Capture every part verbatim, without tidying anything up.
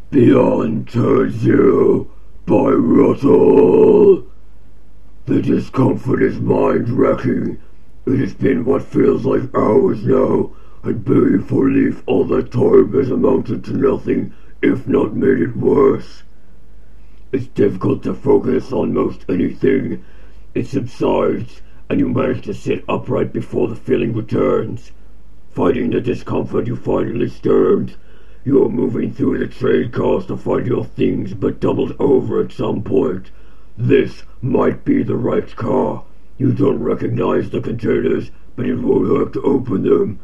Beyond Turn Zero by Russell. The discomfort is mind-wrecking. It has been what feels like hours now, and Billy for Leaf all that time has amounted to nothing, if not made it worse. It's difficult to focus on most anything. It subsides, and you manage to sit upright before the feeling returns. Fighting the discomfort, you finally stand. You are moving through the trade cars to find your things, but doubled over at some point. This might be the right car. You don't recognize the containers, but it won't hurt to open them.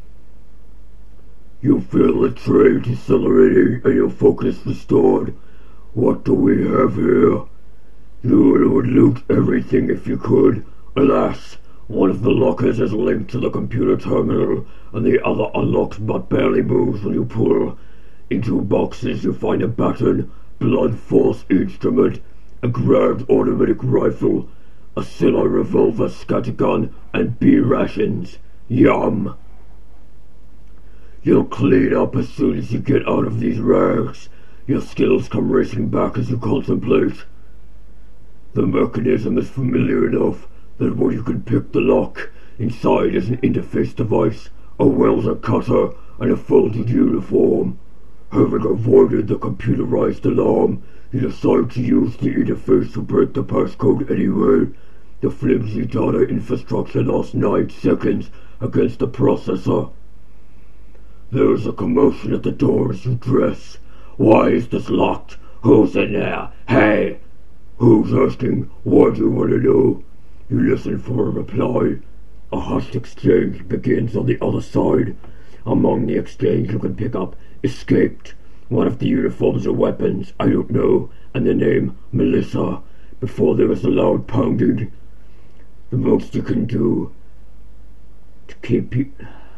You feel the train decelerating and your focus restored. What do we have here? You would loot everything if you could. Alas, one of the lockers is linked to the computer terminal, and the other unlocks but barely moves when you pull. In two boxes you find a baton, blood force instrument, a grabbed automatic rifle, a Silla revolver scattergun, and B rations. Yum! You'll clean up as soon as you get out of these rags. Your skills come racing back as you contemplate. The mechanism is familiar enough that when you can pick the lock, inside is an interface device, a welder cutter, and a folded uniform. Having avoided the computerized alarm, you decide to use the interface to break the passcode anyway. The flimsy data infrastructure lasts nine seconds against the processor. There is a commotion at the door as you dress. Why is this locked? Who's in there? Hey! Who's asking? What do you want to know? You listen for a reply. A hushed exchange begins on the other side. Among the exchange you can pick up escaped, one of the uniforms or weapons, I don't know, and the name Melissa, before there is a loud pounding. The most you can do to keep you...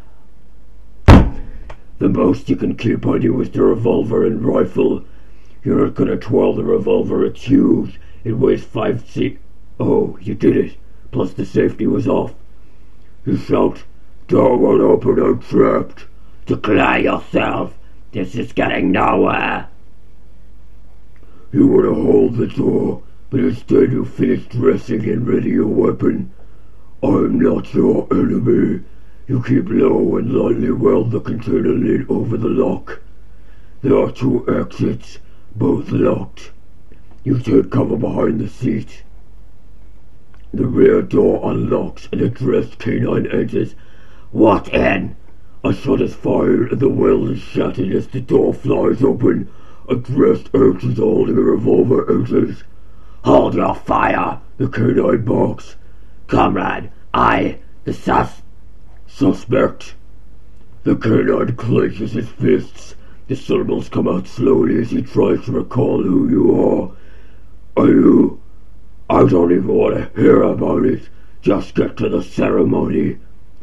The most you can keep on you is the revolver and rifle. You're not gonna twirl the revolver, it's huge. It weighs five C... Oh, you did it. Plus the safety was off. You shout, "Door won't open, I'm trapped." Declare yourself. This is getting nowhere. You want to hold the door, but instead you finish dressing and ready your weapon. I'm not your enemy. You keep low and lightly weld the container lid over the lock. There are two exits, both locked. You take cover behind the seat. The rear door unlocks and a dressed canine enters. What in? A shot is fired and the weld is shattered as the door flies open. A dressed urchin holding a revolver enters. Hold your fire, the canine barks. Comrade, I, the sus... suspect. The canine clenches his fists. The syllables come out slowly as he tries to recall who you are. Are you... I don't even want to hear about it. Just get to the ceremony.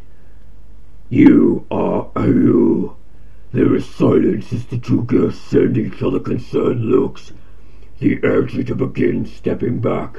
You are a you. There is silence as the two guests send each other concerned looks. The urge to begin stepping back.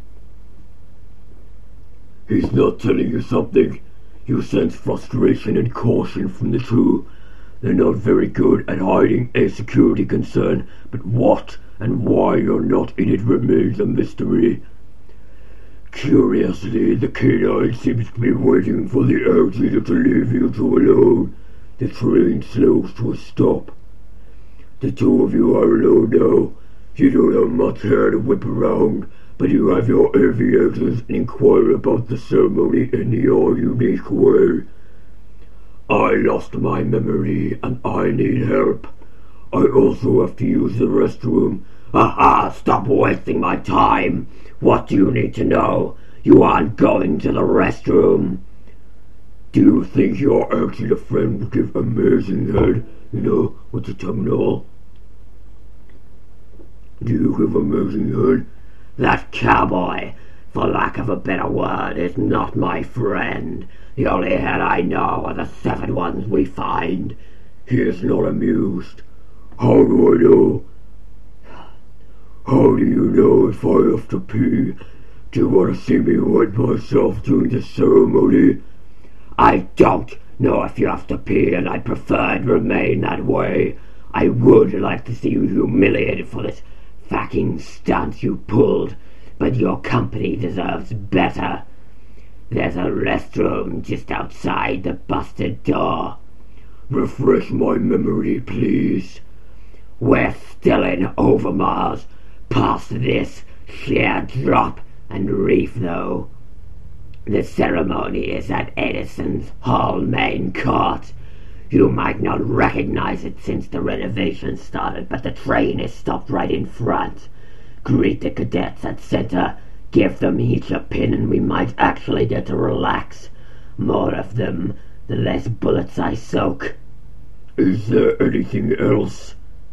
He's not telling you something. You sense frustration and caution from the two. They're not very good at hiding a security concern, but what and why you're not in it remains a mystery. Curiously, the canine seems to be waiting for the urgent to leave you two alone. The train slows to a stop. The two of you are alone now. You don't have much hair to whip around, but you have your aviators and inquire about the ceremony in your unique way. I lost my memory and I need help. I also have to use the restroom. Aha! Stop wasting my time! What do you need to know? You aren't going to the restroom. Do you think you're actually a friend would give Amazing Head, you know, with the terminal? Do you give Amazing Head? That cowboy, for lack of a better word, is not my friend. The only head I know are the seven ones we find. He is not amused. How do I know? How do you know if I have to pee? Do you want to see me wet myself during the ceremony? I don't know if you have to pee, and I'd prefer it remain that way. I would like to see you humiliated for this fucking stunt you pulled, but your company deserves better. There's a restroom just outside the busted door. Refresh my memory, please. We're still in Overmars, past this sheer drop and reef, though. The ceremony is at Edison's Hall main court. You might not recognize it since the renovation started, but the train is stopped right in front. Greet the cadets at center, give them each a pin, and we might actually get to relax. More of them, the less bullets I soak. Is there anything else?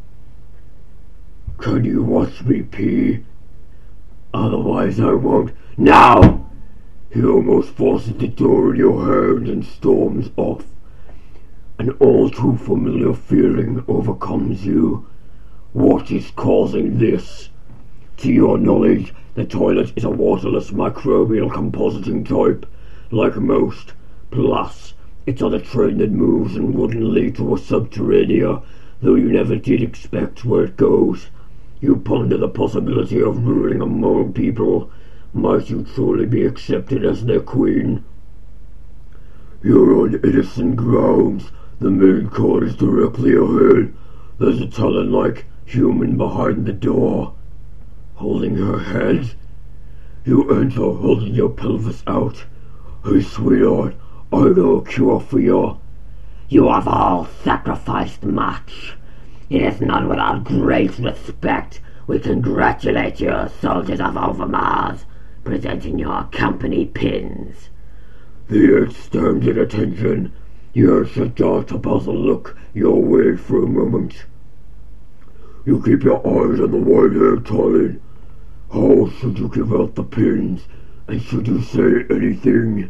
Can you watch me pee? Otherwise I won't. Now! He almost forces the door in your hand and storms off. An all-too familiar feeling overcomes you. What is causing this? To your knowledge, the toilet is a waterless microbial compositing type, like most. Plus, it's on a train that moves and wouldn't lead to a subterranea, though you never did expect where it goes. You ponder the possibility of ruling among people. Might you truly be accepted as their queen? You're on Edison grounds. The main court is directly ahead. There's a talon-like human behind the door, holding her head. You enter holding your pelvis out. Hey, sweetheart, I know a cure for you. You have all sacrificed much. It is not without great respect we congratulate you, soldiers of Overmars, presenting your company pins. The eight stands at attention. Here's a dart about to look your way for a moment. You keep your eyes on the white-haired talent. How should you give out the pins, and should you say anything?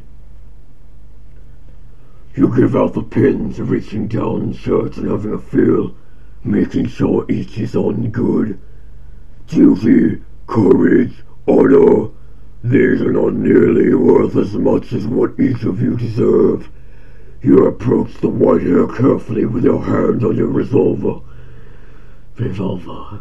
You give out the pins, reaching down in shirts and having a feel, making sure each is on good. Duty, courage, honor, these are not nearly worth as much as what each of you deserve. You approach the white hair carefully with your hand on your revolver. Revolver.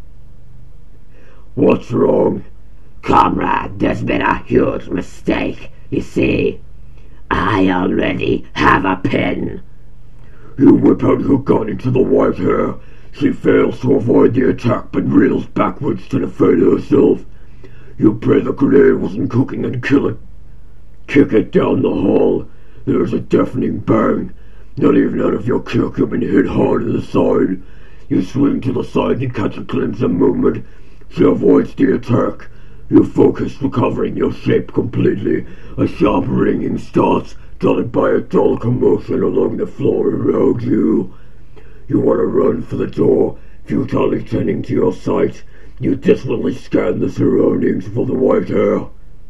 What's wrong? Comrade, there's been a huge mistake. You see, I already have a pin. You whip out your gun into the white hair. She fails to avoid the attack but reels backwards to defend herself. You pray the grenade wasn't cooking and kill it. Kick it down the hall. There's a deafening bang. Not even out of your kick you've been hit hard in the side. You swing to the side and catch a glimpse of movement. She avoids the attack. You focus, recovering your shape completely. A sharp ringing starts, dotted by a dull commotion along the floor around you. You want to run for the door, futilely tending to your sight. You desperately scan the surroundings for the white hair.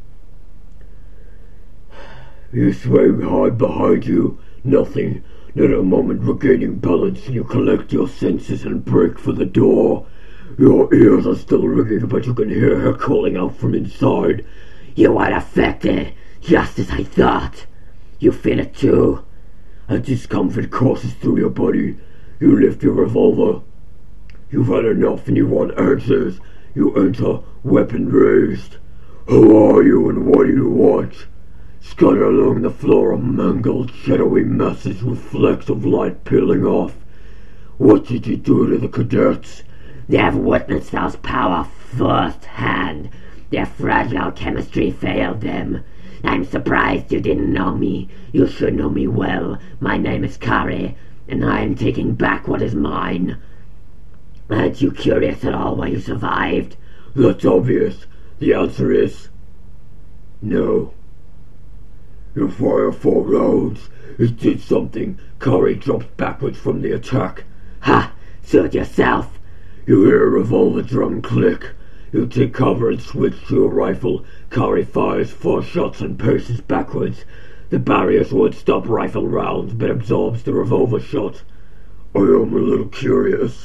You swing hard behind you. Nothing. Not a moment regaining balance. You collect your senses and break for the door. Your ears are still ringing, but you can hear her calling out from inside. You are affected, just as I thought. You feel it too. A discomfort courses through your body. You lift your revolver. You've had enough and you want answers. You enter, weapon raised. Who are you and what do you want? Scutter along the floor of mangled, shadowy masses with flecks of light peeling off. What did you do to the cadets? They have witnessed our power firsthand. Their fragile chemistry failed them. I'm surprised you didn't know me. You should know me well. My name is Kari, and I am taking back what is mine. Aren't you curious at all why you survived? That's obvious. The answer is no. You fire four rounds. It did something. Kari drops backwards from the attack. Ha! Suit yourself. You hear a revolver drum click. You take cover and switch to a rifle. Kari fires four shots and paces backwards. The barriers would stop rifle rounds, but absorbs the revolver shot. I am a little curious.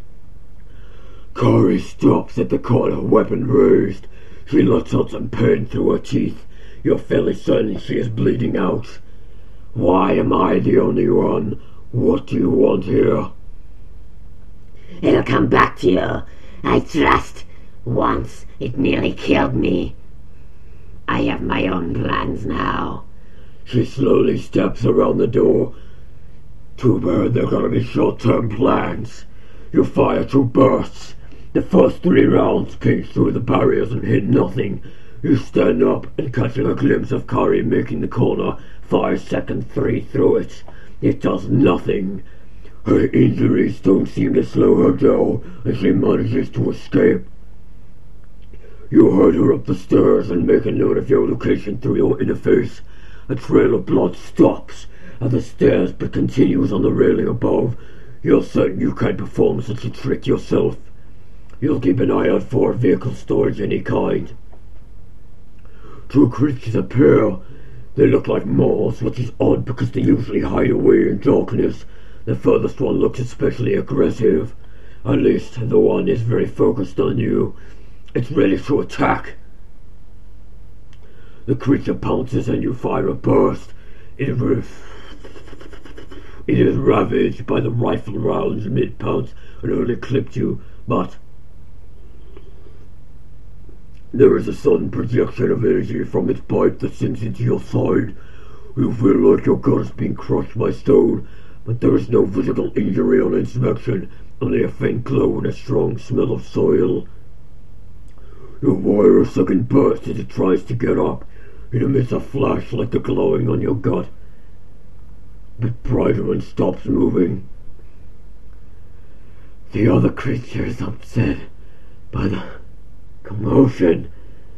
Kari stops at the corner, weapon raised. She lets out some pain through her teeth. You're fairly certain she is bleeding out. Why am I the only one? What do you want here? It'll come back to you. I trust. Once it nearly killed me. I have my own plans now. She slowly steps around the door. Too bad they're gonna be short-term plans. You fire two bursts. The first three rounds pierce through the barriers and hit nothing. You stand up and catching a glimpse of Kari making the corner, fire second three through it. It does nothing. Her injuries don't seem to slow her down, and she manages to escape. You herd her up the stairs and make a note of your location through your interface. A trail of blood stops at the stairs but continues on the railing above. You're certain you can't perform such a trick yourself. You'll keep an eye out for vehicle storage any kind. Two creatures appear. They look like moths, which is odd because they usually hide away in darkness. The furthest one looks especially aggressive. At least the one is very focused on you. It's ready to attack. The creature pounces and you fire a burst. It, re- it is ravaged by the rifle rounds mid-pounce and only clipped you, but there is a sudden projection of energy from its pipe that sinks into your side. You feel like your gut is being crushed by stone, but there is no visible injury on inspection, only a faint glow and a strong smell of soil. You fire a second burst as it tries to get up. It emits a flash like the glowing on your gut, but brighter and stops moving. The other creature is upset by the commotion,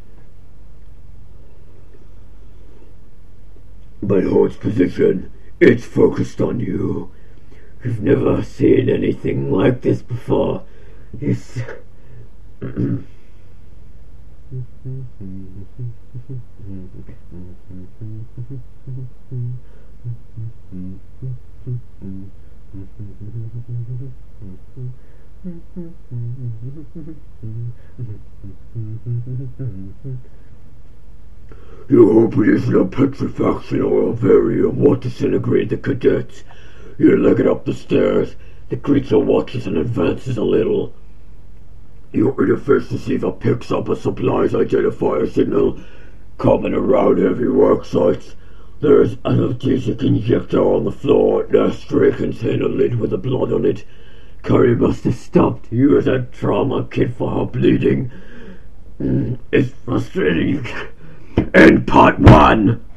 but holds position. It's focused on you. You've never seen anything like this before. It's You hope it isn't a petrifaction or a variant of what disintegrated the cadets. You leg it up the stairs. The creature watches and advances a little. Your interface receiver picks up a supplies identifier signal common around heavy work sites. There is an analgesic injector on the floor, an ashtray container lid with the blood on it. Kari must have stopped. Use a trauma kit for her bleeding. Mm, it's frustrating. End part one.